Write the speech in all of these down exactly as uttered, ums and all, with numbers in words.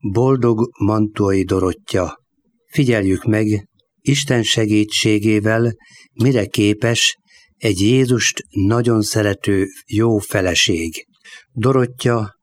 Boldog Mantuai Dorottya, figyeljük meg, Isten segítségével mire képes egy Jézust nagyon szerető jó feleség. Dorottya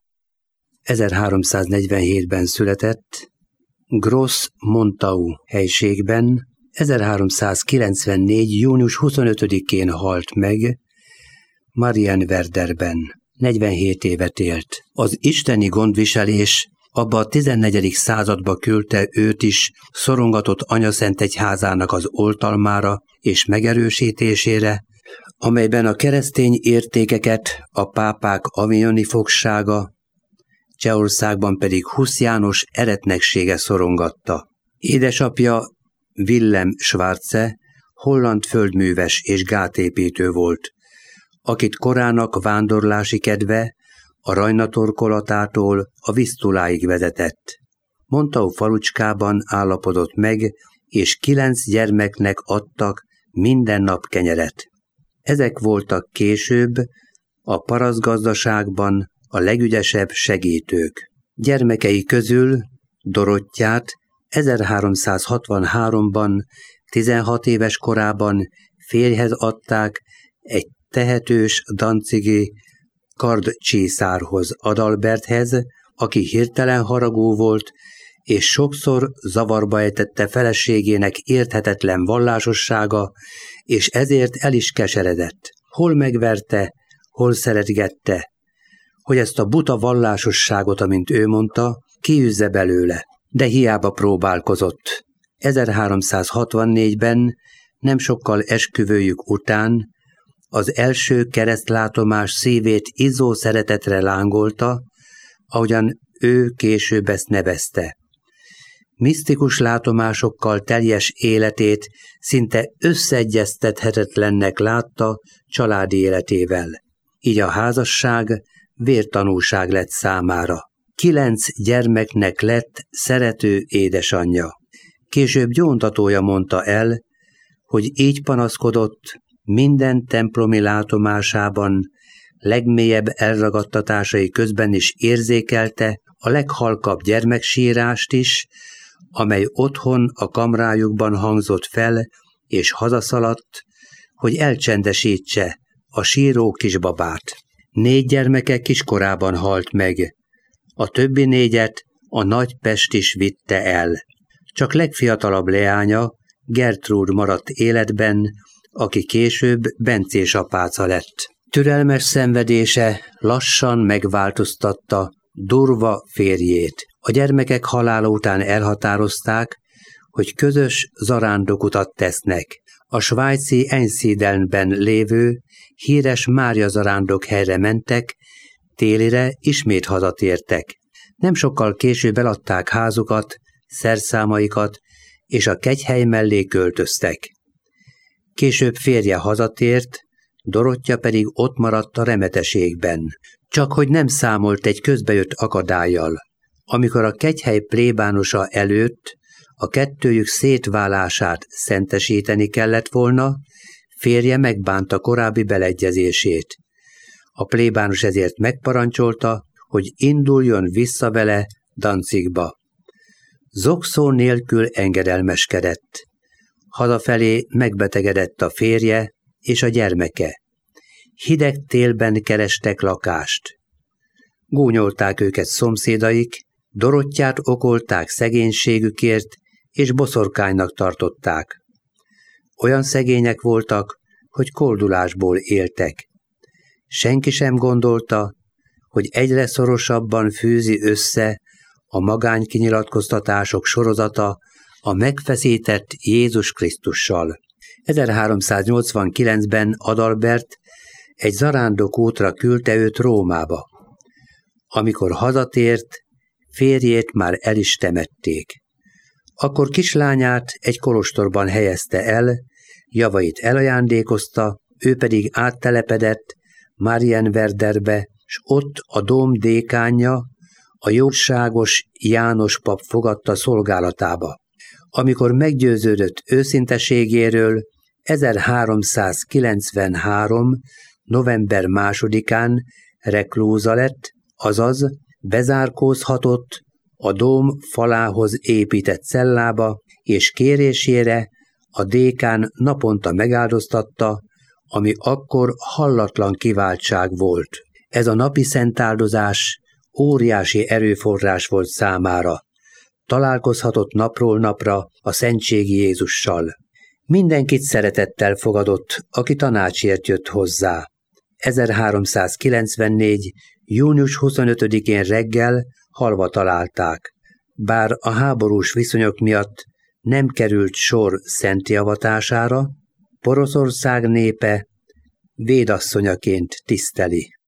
ezerháromszáznegyvenhétben született, Gros-Montau helységben, ezerháromszázkilencvennégy. június huszonötödikén halt meg Marienwerderben. negyvenhét évet élt. Az isteni gondviselés abba a tizennegyedik századba küldte őt is szorongatott anyaszentegyházának az oltalmára és megerősítésére, amelyben a keresztény értékeket a pápák avignoni fogsága, Csehországban pedig Husz János eretneksége szorongatta. Édesapja Willem Schwarze holland földműves és gátépítő volt, akit korának vándorlási kedve a Rajna torkolatától a Visztuláig vezetett. Montau falucskában állapodott meg, és kilenc gyermeknek adtak minden nap kenyeret. Ezek voltak később a parasztgazdaságban a legügyesebb segítők. Gyermekei közül Dorottyát ezerháromszázhatvanháromban, tizenhat éves korában férjhez adták egy tehetős dancigi kardcsészárhoz, Adalberthez, aki hirtelen haragú volt, és sokszor zavarba ejtette feleségének érthetetlen vallásossága, és ezért el is keseredett. Hol megverte, hol szeretgette, hogy ezt a buta vallásosságot, amint ő mondta, kiűzze belőle, de hiába próbálkozott. ezerháromszázhatvannégyben, nem sokkal esküvőjük után, az első keresztlátomás szívét izzó szeretetre lángolta, ahogyan ő később ezt nevezte. Misztikus látomásokkal teljes életét szinte összeegyeztethetetlennek látta családi életével. Így a házasság vértanúság lett számára. Kilenc gyermeknek lett szerető édesanyja. Később gyóntatója mondta el, hogy így panaszkodott, minden templomi látomásában, legmélyebb elragadtatásai közben is érzékelte a leghalkabb gyermeksírást is, amely otthon a kamrájukban hangzott fel, és hazaszaladt, hogy elcsendesítse a síró kisbabát. Négy gyermeke kiskorában halt meg, a többi négyet a nagy Pest is vitte el. Csak legfiatalabb leánya, Gertrúd maradt életben, aki később bencés apáca lett. Türelmes szenvedése lassan megváltoztatta durva férjét. A gyermekek halála után elhatározták, hogy közös zarándokutat tesznek. A svájci Einsiedelnben lévő híres Mária zarándok helyre mentek, télire ismét hazatértek. Nem sokkal később eladták házukat, szerszámaikat, és a kegyhely mellé költöztek. Később férje hazatért, Dorottya pedig ott maradt a remeteségben. Csak hogy nem számolt egy közbejött akadállyal. Amikor a kegyhely plébánosa előtt a kettőjük szétválását szentesíteni kellett volna, férje megbánta korábbi beleegyezését. A plébános ezért megparancsolta, hogy induljon vissza vele Danzigba. Zokszó nélkül engedelmeskedett. Hazafelé megbetegedett a férje és a gyermeke. Hideg télben kerestek lakást. Gúnyolták őket szomszédaik, Dorottyát okolták szegénységükért, és boszorkánynak tartották. Olyan szegények voltak, hogy koldulásból éltek. Senki sem gondolta, hogy egyre szorosabban fűzi össze a magánykinyilatkoztatások sorozata a megfeszített Jézus Krisztussal. ezerháromszáznyolcvankilencben Adalbert egy zarándokútra küldte őt Rómába. Amikor hazatért, férjét már el is temették. Akkor kislányát egy kolostorban helyezte el, javait elajándékozta, ő pedig áttelepedett Marienwerderbe, s ott a dóm dékánja, a jóságos János pap fogadta szolgálatába. Amikor meggyőződött őszinteségéről, ezerháromszázkilencvenhárom. november másodikán reklúza lett, azaz bezárkózhatott a dóm falához épített cellába, és kérésére a dékán naponta megáldoztatta, ami akkor hallatlan kiváltság volt. Ez a napi szentáldozás óriási erőforrás volt számára. Találkozhatott napról napra a szentségi Jézussal. Mindenkit szeretettel fogadott, aki tanácsért jött hozzá. ezerháromszázkilencvennégy. június huszonötödikén reggel halva találták. Bár a háborús viszonyok miatt nem került sor szenti avatására, Poroszország népe védasszonyaként tiszteli.